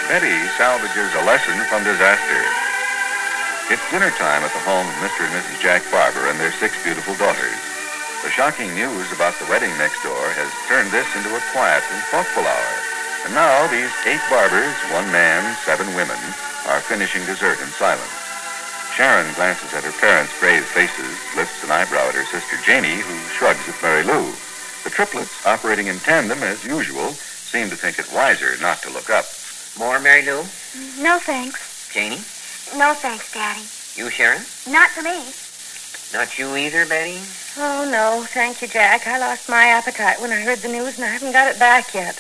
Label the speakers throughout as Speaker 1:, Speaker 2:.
Speaker 1: Betty salvages a lesson from disaster. It's dinner time at the home of Mr. and Mrs. Jack Barber and their 6 beautiful daughters. The shocking news about the wedding next door has turned this into a quiet and thoughtful hour. And now these 8 Barbers, 1 man, 7 women, are finishing dessert in silence. Sharon glances at her parents' grave faces, lifts an eyebrow at her sister Janie, who shrugs at Mary Lou. The triplets, operating in tandem as usual, seem to think it wiser not to look up.
Speaker 2: More, Mary Lou?
Speaker 3: No, thanks.
Speaker 2: Janie?
Speaker 3: No, thanks, Daddy.
Speaker 2: You, Sharon?
Speaker 3: Not for me.
Speaker 2: Not you either, Betty?
Speaker 4: Oh, no, thank you, Jack. I lost my appetite when I heard the news, and I haven't got it back yet.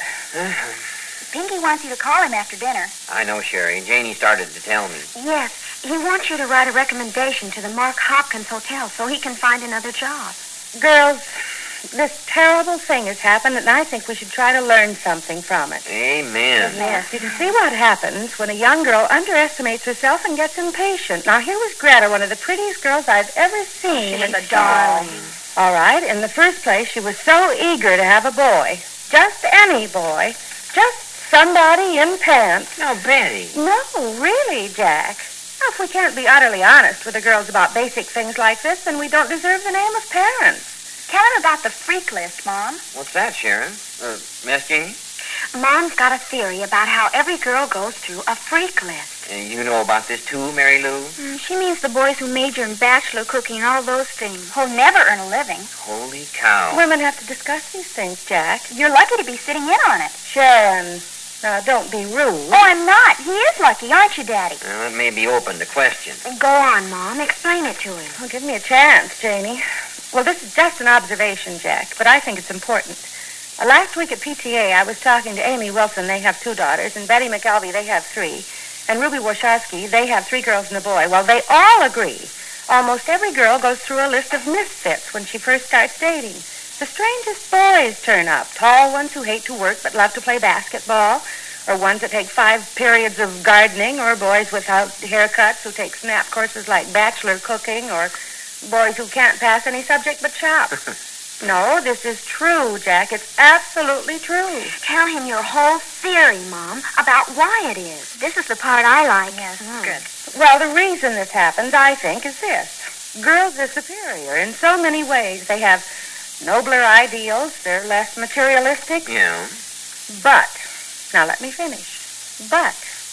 Speaker 3: Pinky wants you to call him after dinner.
Speaker 2: I know, Sherry. Janie started to tell me.
Speaker 3: Yes, he wants you to write a recommendation to the Mark Hopkins Hotel so he can find another job.
Speaker 4: Girls, this terrible thing has happened, and I think we should try to learn something from it.
Speaker 2: Amen.
Speaker 4: Yes, you can see what happens when a young girl underestimates herself and gets impatient. Now, here was Greta, one of the prettiest girls I've ever seen.
Speaker 3: She's a darling.
Speaker 4: All right, in the first place, she was so eager to have a boy. Just any boy. Just somebody in pants.
Speaker 2: No, Betty.
Speaker 4: No, really, Jack. Now, if we can't be utterly honest with the girls about basic things like this, then we don't deserve the name of parents.
Speaker 3: Tell him about the freak list, Mom.
Speaker 2: What's that, Sharon? Miss Janie?
Speaker 3: Mom's got a theory about how every girl goes through a freak list.
Speaker 2: You know about this too, Mary Lou?
Speaker 3: She means the boys who major in bachelor cooking and all those things. Who'll never earn a living.
Speaker 2: Holy cow.
Speaker 4: Women have to discuss these things, Jack.
Speaker 3: You're lucky to be sitting in on it.
Speaker 4: Sharon, now don't be rude.
Speaker 3: Oh, I'm not. He is lucky, aren't you, Daddy?
Speaker 2: Well, it may be open to question.
Speaker 3: Go on, Mom. Explain it to him.
Speaker 4: Well, give me a chance, Janie. Well, this is just an observation, Jack, but I think it's important. Last week at PTA, I was talking to Amy Wilson. They have 2 daughters, and Betty McElvey, they have 3. And Ruby Warshawski, they have 3 girls and a boy. Well, they all agree. Almost every girl goes through a list of misfits when she first starts dating. The strangest boys turn up. Tall ones who hate to work but love to play basketball, or ones that take 5 periods of gardening, or boys without haircuts who take snap courses like bachelor cooking, or boys who can't pass any subject but shop. No, this is true, Jack. It's absolutely true.
Speaker 3: Tell him your whole theory, Mom, about why it is. This is the part I like.
Speaker 4: Yes, good. Well, the reason this happens, I think, is this. Girls are superior in so many ways. They have nobler ideals. They're less materialistic.
Speaker 2: Yeah.
Speaker 4: But, now let me finish. But,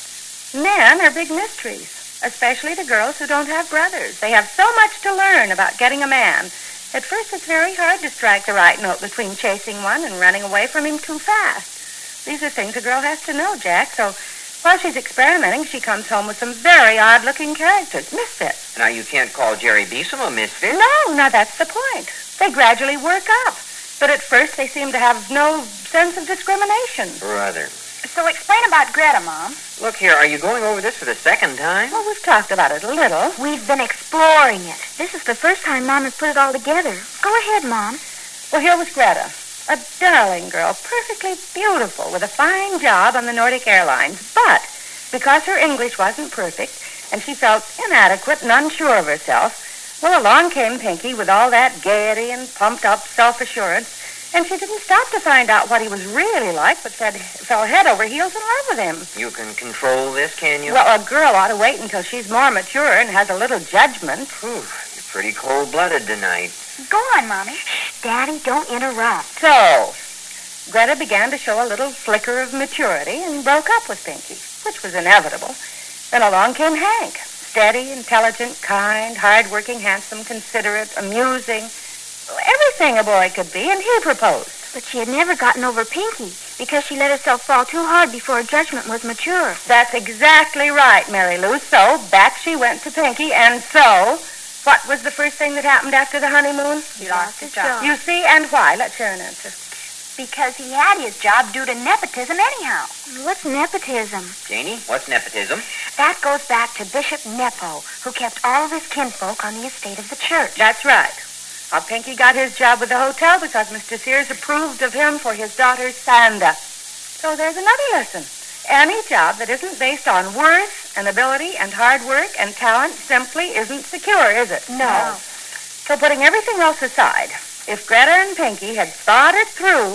Speaker 4: men are big mysteries. Especially the girls who don't have brothers. They have so much to learn about getting a man. At first, it's very hard to strike the right note between chasing one and running away from him too fast. These are things a girl has to know, Jack. So while she's experimenting, she comes home with some very odd-looking characters, misfits.
Speaker 2: Now, you can't call Jerry Beeson a misfit.
Speaker 4: No, now that's the point. They gradually work up. But at first, they seem to have no sense of discrimination.
Speaker 2: Brother.
Speaker 3: So explain about Greta, Mom.
Speaker 2: Look here, are you going over this for the second time?
Speaker 4: Well, we've talked about it a little.
Speaker 3: We've been exploring it. This is the first time Mom has put it all together. Go ahead, Mom.
Speaker 4: Well, here was Greta. A darling girl, perfectly beautiful, with a fine job on the Nordic Airlines. But because her English wasn't perfect, and she felt inadequate and unsure of herself, well, along came Pinky with all that gaiety and pumped-up self-assurance, and she didn't stop to find out what he was really like, but fell head over heels in love with him.
Speaker 2: You can control this, can you?
Speaker 4: Well, a girl ought to wait until she's more mature and has a little judgment.
Speaker 2: Whew, you're pretty cold-blooded tonight.
Speaker 3: Go on, Mommy. Daddy, don't interrupt.
Speaker 4: So, Greta began to show a little flicker of maturity and broke up with Pinky, which was inevitable. Then along came Hank. Steady, intelligent, kind, hard-working, handsome, considerate, amusing. Everything a boy could be, and he proposed.
Speaker 3: But she had never gotten over Pinky because she let herself fall too hard before her judgment was mature.
Speaker 4: That's exactly right, Mary Lou. So back she went to Pinky, and so what was the first thing that happened after the honeymoon?
Speaker 3: He lost his job.
Speaker 4: You see, and why? Let's hear an answer.
Speaker 3: Because he had his job due to nepotism anyhow. What's nepotism?
Speaker 2: Janie, what's nepotism?
Speaker 3: That goes back to Bishop Nepo, who kept all of his kinfolk on the estate of the church.
Speaker 4: That's right. Pinky got his job with the hotel because Mr. Sears approved of him for his daughter, Sanda. So there's another lesson. Any job that isn't based on worth and ability and hard work and talent simply isn't secure, is it?
Speaker 3: No.
Speaker 4: So putting everything else aside, if Greta and Pinky had thought it through,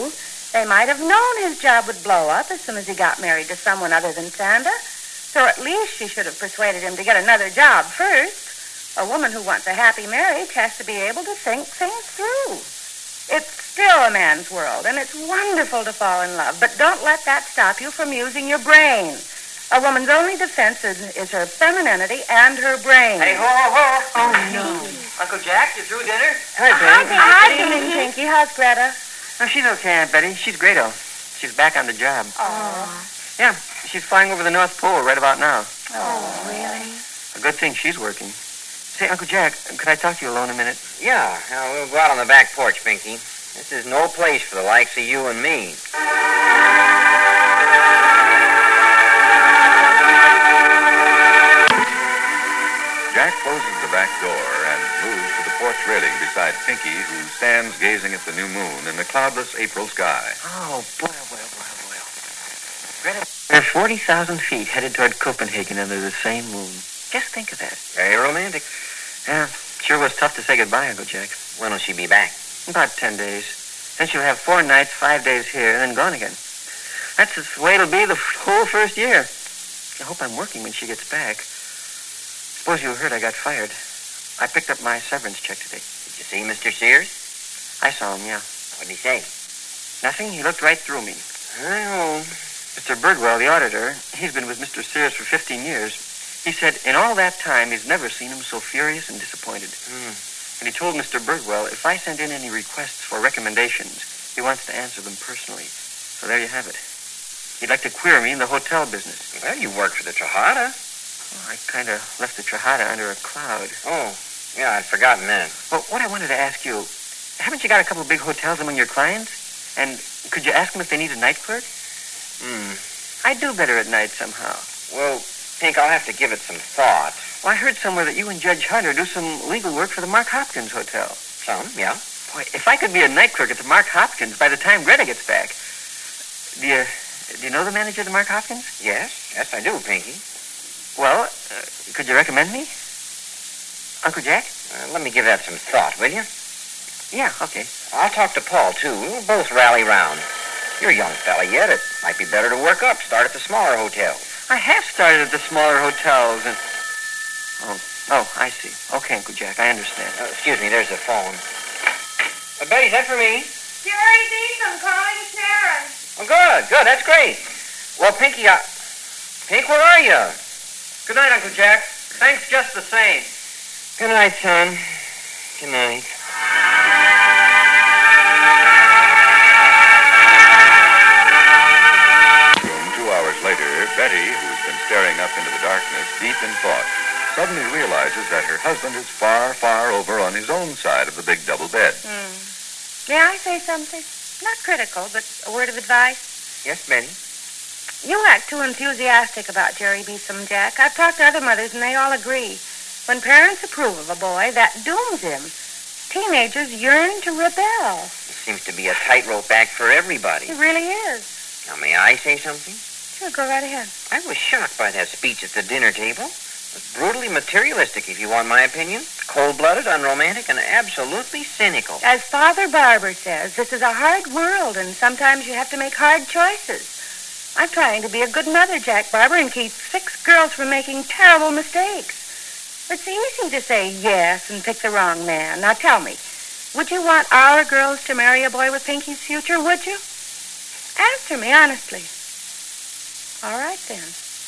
Speaker 4: They might have known his job would blow up as soon as he got married to someone other than Santa. So at least she should have persuaded him to get another job first. A woman who wants a happy marriage has to be able to think things through. It's still a man's world, and it's wonderful to fall in love, but don't let that stop you from using your brain. A woman's only defense is her femininity and her brain.
Speaker 2: Hey, ho, ho, ho.
Speaker 4: Oh, no.
Speaker 2: Uncle Jack, you through dinner?
Speaker 5: Hi,
Speaker 4: Hi,
Speaker 5: Betty.
Speaker 4: Hi, Pinky. How's Greta?
Speaker 5: Oh, she's okay, Aunt Betty. She's great-o. She's back on the job.
Speaker 4: Oh.
Speaker 5: Yeah, she's flying over the North Pole right about now.
Speaker 4: Oh, really?
Speaker 5: A good thing she's working. Say, Uncle Jack, could I talk to you alone a minute?
Speaker 2: Yeah, we'll go out on the back porch, Pinky. This is no place for the likes of you and me.
Speaker 1: Jack closes the back door and moves to the porch railing beside Pinky, who stands gazing at the new moon in the cloudless April sky.
Speaker 5: Oh, boy. Greta, they're 40,000 feet headed toward Copenhagen under the same moon. Just think of that.
Speaker 2: Very romantic.
Speaker 5: Yeah, sure was tough to say goodbye, Uncle Jack.
Speaker 2: When will she be back?
Speaker 5: About 10 days. Then she'll have 4 nights, 5 days here, and then gone again. That's the way it'll be the whole first year. I hope I'm working when she gets back. Suppose you heard I got fired. I picked up my severance check today.
Speaker 2: Did you see Mr. Sears?
Speaker 5: I saw him, yeah.
Speaker 2: What'd he say?
Speaker 5: Nothing. He looked right through me.
Speaker 2: Oh,
Speaker 5: Mr. Birdwell, the auditor, he's been with Mr. Sears for 15 years. He said in all that time he's never seen him so furious and disappointed. And he told Mr. Birdwell if I send in any requests for recommendations, he wants to answer them personally. So there you have it. He'd like to queer me in the hotel business.
Speaker 2: well, you work for the Trajada.
Speaker 5: Well, I kind of left the Trajada under a cloud.
Speaker 2: Oh, yeah, I'd forgotten that.
Speaker 5: Well, what I wanted to ask you, haven't you got a couple of big hotels among your clients? And could you ask them if they need a night clerk? I do better at night somehow.
Speaker 2: Well, Pink, I'll have to give it some thought.
Speaker 5: Well, I heard somewhere that you and Judge Hunter do some legal work for the Mark Hopkins Hotel.
Speaker 2: Some, yeah.
Speaker 5: Boy, if I could be a night clerk at the Mark Hopkins by the time Greta gets back. Do you know the manager of the Mark Hopkins?
Speaker 2: Yes, I do, Pinky.
Speaker 5: Well, could you recommend me? Uncle Jack?
Speaker 2: Let me give that some thought, will you?
Speaker 5: Yeah, okay.
Speaker 2: I'll talk to Paul, too. We'll both rally round. You're a young fella yet. It might be better to work up. Start at the smaller hotels.
Speaker 5: I have started at the smaller hotels and... Oh, I see. Okay, Uncle Jack, I understand.
Speaker 2: Excuse me, there's the phone. Betty, is that for me?
Speaker 4: Jerry Beetham calling Sharon.
Speaker 2: Oh, good. That's great. Well, Pinky, Pink, where are you?
Speaker 5: Good night, Uncle Jack. Thanks just the same.
Speaker 2: Good night, son. Good night.
Speaker 1: Soon, 2 hours later, Betty, who's been staring up into the darkness, deep in thought, suddenly realizes that her husband is far, far over on his own side of the big double bed.
Speaker 4: May I say something? Not critical, but a word of advice.
Speaker 2: Yes, Betty?
Speaker 4: You act too enthusiastic about Jerry Beetham, Jack. I've talked to other mothers, and they all agree. When parents approve of a boy, that dooms him. Teenagers yearn to rebel.
Speaker 2: It seems to be a tightrope act for everybody.
Speaker 4: It really is.
Speaker 2: Now, may I say something?
Speaker 4: Sure, go right ahead.
Speaker 2: I was shocked by that speech at the dinner table. It was brutally materialistic, if you want my opinion. Cold-blooded, unromantic, and absolutely cynical.
Speaker 4: As Father Barber says, this is a hard world, and sometimes you have to make hard choices. I'm trying to be a good mother, Jack Barber, and keep 6 girls from making terrible mistakes. It's easy to say yes and pick the wrong man. Now tell me, would you want our girls to marry a boy with Pinky's future, would you? Answer me honestly. All right, then.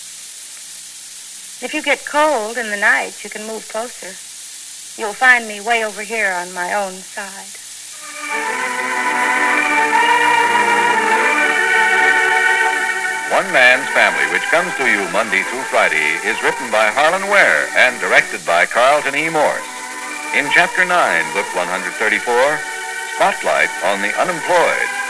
Speaker 4: If you get cold in the night, you can move closer. You'll find me way over here on my own side.
Speaker 1: One Man's Family, which comes to you Monday through Friday, is written by Harlan Ware and directed by Carlton E. Morse. In Chapter 9, Book 134, Spotlight on the Unemployed.